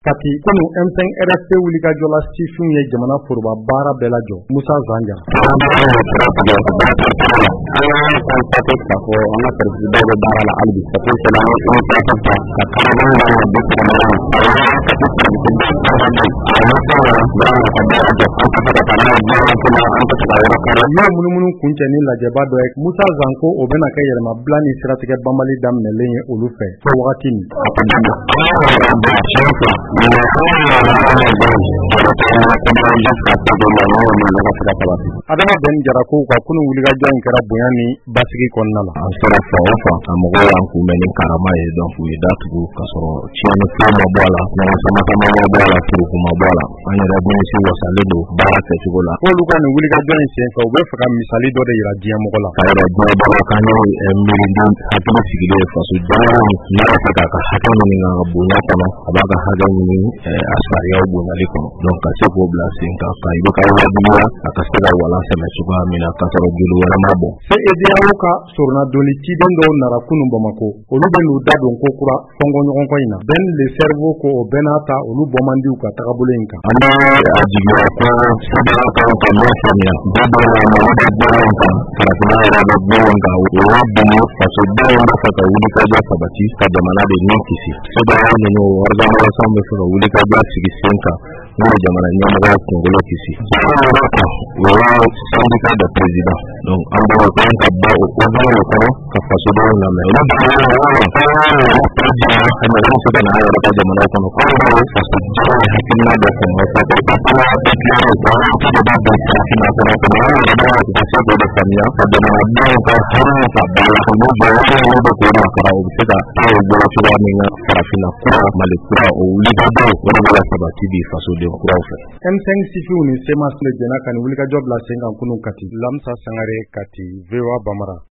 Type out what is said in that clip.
Kati kunu M5 RSP wulikajɔla sifinw ye jamana foroba baara bɛɛ lajɔ. Musa Zanja. Munumunu kuncɛ ni lajɛba dɔ ye. Musa Zanko o bɛna kɛ yɛlɛmabila ni siratigɛ banbali daminɛlen ye olu fɛ fo wagati min. Adama Ben Jara ko ka kunu wulikajɔ in kɛra bonya ni basigi kɔnɔna la. An sera fa o fa a mɔgɔw y'an kunbɛn ni karama ye donc u ye datugu ka sɔrɔ tiɲɛni fɛn ma bɔ a la, ɲɔgɔn sama ma bɔ a la, turuku ma bɔ a la. An yɛrɛ minisiri wasalen don baara kɛcogo la. K'olu ka nin wulikajɔ in senfɛ u bɛ fɛ ka misali dɔ de yira diɲɛ mɔgɔ la. Ka yɛrɛ diɲɛ dɔ la k'an ye miiridi hakili sigilen faso jamana n'a bɛ fɛ k'a ka hakɛ ɲini ka bonya kɔnɔ a b'a ka hakɛ ɲini a sariyaw bonyali kɔnɔ. Donc ka se k'o bila sen kan ka i bɛ ka wajibiya a ka se ka walan sɛmɛ cogoya min na ka sɔrɔ joli wɛrɛ ma bɔ. CEDEAO ka soronnadoli ciden dɔw nara kunu Bamako olu bɛ n'u da don ko kura fɔnkɔɲɔgɔnkɔ in na. Ben le cerveau ko o bɛɛ n'a ta olu bɔ man di u ka tagabolo in kan. An bɛ a jigiya ko CEDEAO kan ka mun faamuya bɛɛ bɛ na Mali bɛ bɔlɔn kan farafinna yɛrɛ bɛ bɔlɔn kan o y'a binni faso bɛɛ bɛ fɛ ka wulikajɔ sabati ka jamana de ni kisi. CEDEAO ninnu organisation bɛ fɛ ka wulikajɔ sigi sen kan n'o jamana ɲɛmɔgɔ kunkolo kisi. O y'a syndicat de président donc an bɛ kan ka bɔ o kɔnɔ ka faso dɔw lamɛn. Olu bɛ se ka na yɛrɛ ka jamana kɔnɔ kɔrɔ faso jamana hakilina dɔ kɔnɔ ka se k'o de faamuya ka jamanadenw ka hɛrɛ ka baara ka n'o jɔyɔrɔ bɛ k'o makara o bɛ se ka taa o bolo cogoya min na farafinna kura Mali kura o wulikajɔ o de bɛ sabati bi fasoden kuraw fɛ. M5 sifinw ni CEMAS le jɛnna ka nin wulikajɔ bila sen kan kunun Kati. Lamsa Sangare, Kati, VOA Bambara.